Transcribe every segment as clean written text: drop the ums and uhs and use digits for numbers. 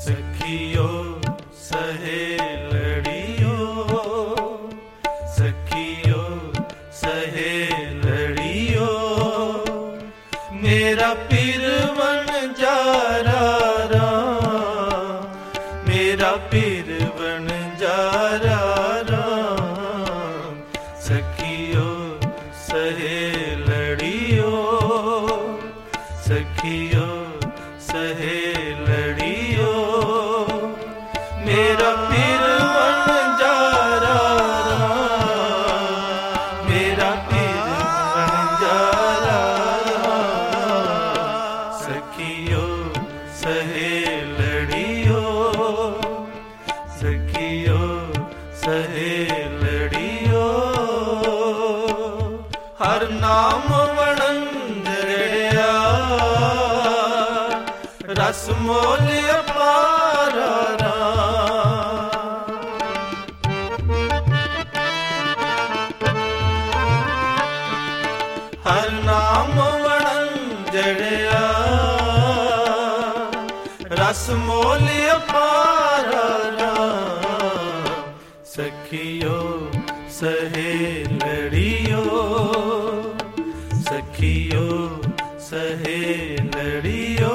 सखियो सहेलड़ियो, सखियो सहेलड़ियो, मेरा पिरवन जारा राम, मेरा पिरवन जारा राम। सखियो सहेलड़ियो, सखियो सहेलड़ियो, मेरा पिरवन जारा राम, मेरा पिरवन जारा राम। सखियो सहेलड़ियो, सखियो सहेलड़ियो, हर नाम वणंजड़िया, रस मोल अपारा राम। हर नाम वणंजड़िया, रस मोल अपारा राम। सखियो सहेलड़ियो, सखियो सहेलड़ियो,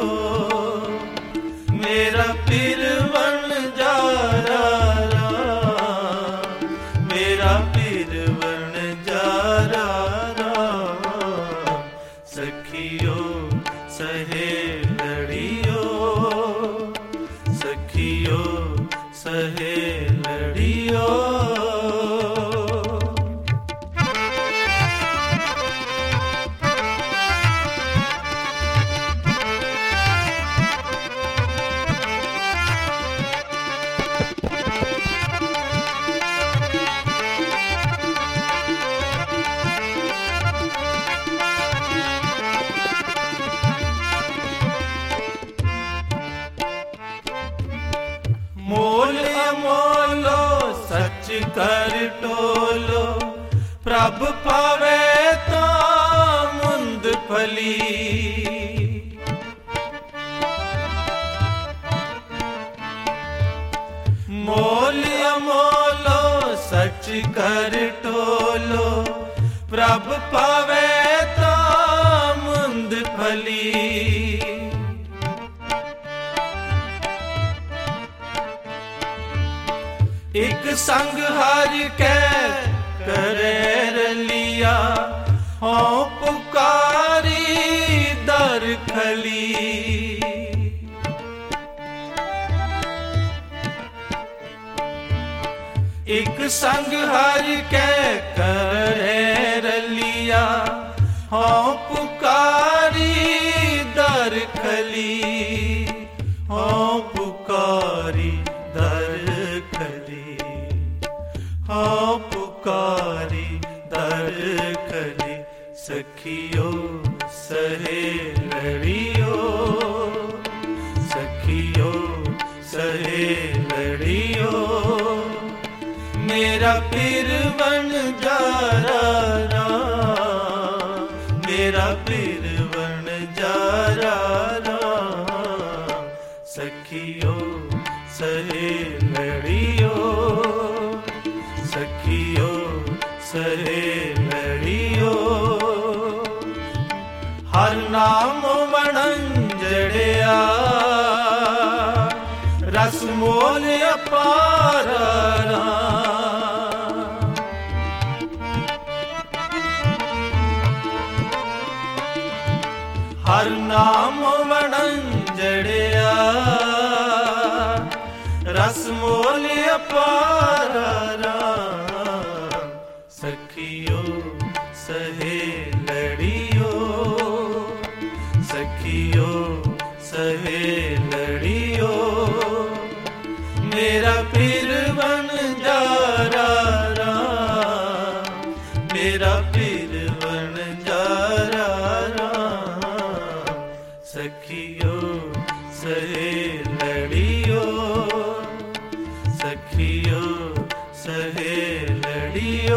मेरा पिरवन जारा राम, मेरा पिरवन जारा राम। सखियो सहेलड़ियो, सखियो सहेलड़ियो। मोल अमोलो सच कर टोलो, प्रभ पावे तो मुंद फली। मोल अमोलो सच कर टोलो, प्रभ पावे तो मुंद फली। एक संग हर के करे रलिया, हों पुकारी दर खली। एक संग हर के करे रलिया, हों पुकारी दर खली, हों पुकारी दर खली, हाँ पुकारी दर खली। सखियो सहेलड़ियो, सखियो सहेलड़ियो, मेरा पिरवन जारा राम, मेरा पिरवन जारा राम। सखियो सहेलड़ियो, सखियो सहेलड़ियो, हर नाम वणंजड़िया, रस मोल अपारा राम। हर नाम वणंजड़िया, रस मोल अपारा राम। सखियो सहेलड़ियो, सखियो सहेलड़ियो, मेरा पिरवन जारा राम, मेरा पिरवन जारा राम। सखियो सहेलड़ियो, सखियो सहेलड़ियो।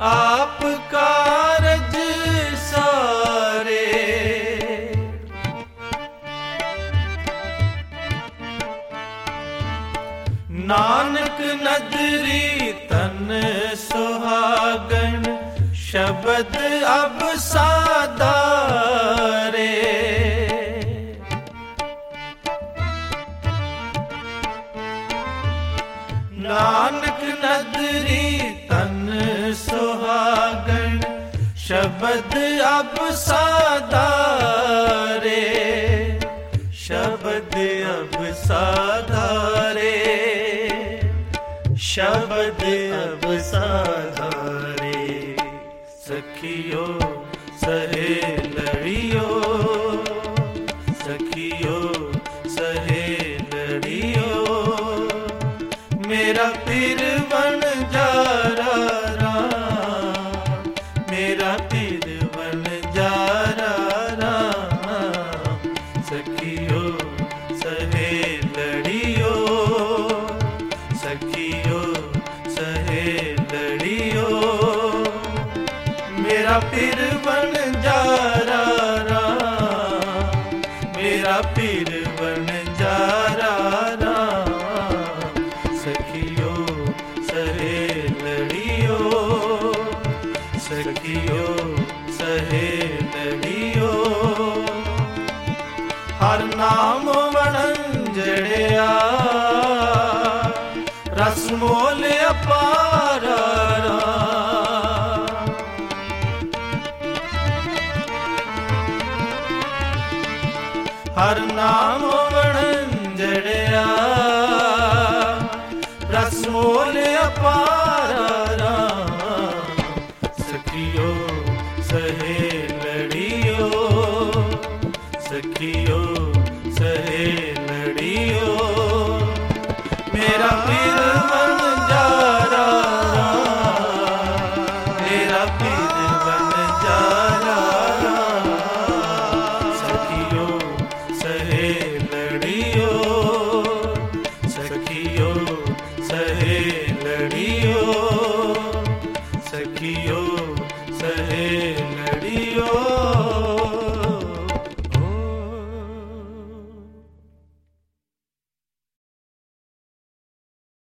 आप कारज सारे। नानक नदरी तन सुहागन, शब्द अब साधारे। नानक नदरी तन सुहागन, शब्द अब साधारे। शब्द अब साधारे, शब्द अब साधारे। सखियो सहेलड़ियो, सखियो सहेलड़ियो, मेरा पीर बन जारा राम, मेरा पीर बन जारा राम। सखियो सहेलड़ियो, सखियो सहेलड़ियो, मेरा पीर बन जारा राम, मेरा पीर बन जारा राम। सखियो सहेलड़ियो, सखियो सहेलड़ियो, हर नाम वणंजड़िया, रस मोल अपारा। हर नाम वणंजड़िया, रस मोल अपारा। सखियो सहेलड़ियो, सखियो सहेलड़ियो, मेरा पीर बन जारा राम, मेरा पीर